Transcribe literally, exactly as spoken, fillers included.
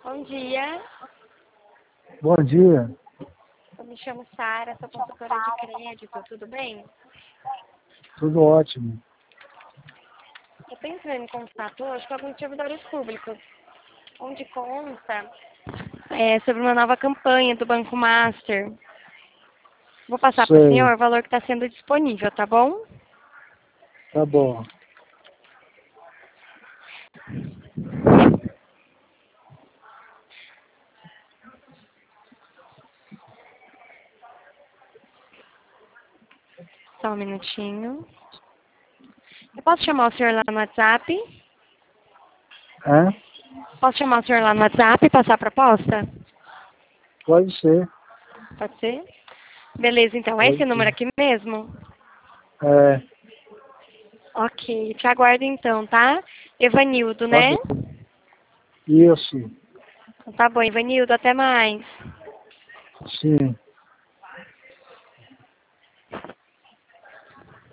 Bom dia, Bom dia, eu me chamo Sara, sou consultora de crédito, tudo bem? tudo ótimo. Eu estou entrando em contato hoje com alguns servidores públicos, onde consta é, sobre uma nova campanha do Banco Master. Vou passar para o Sei, senhor o valor que está sendo disponível, tá bom? tá bom. Só um minutinho. Eu posso chamar o senhor lá no WhatsApp? Hã? Posso chamar o senhor lá no WhatsApp e passar a proposta? Pode ser, Pode ser? Beleza, então. É esse pode número ser. aqui mesmo? É, Ok, te aguardo então, tá? Evanildo, tá né? bom. Isso, Tá bom, Ivanildo, até mais. sim.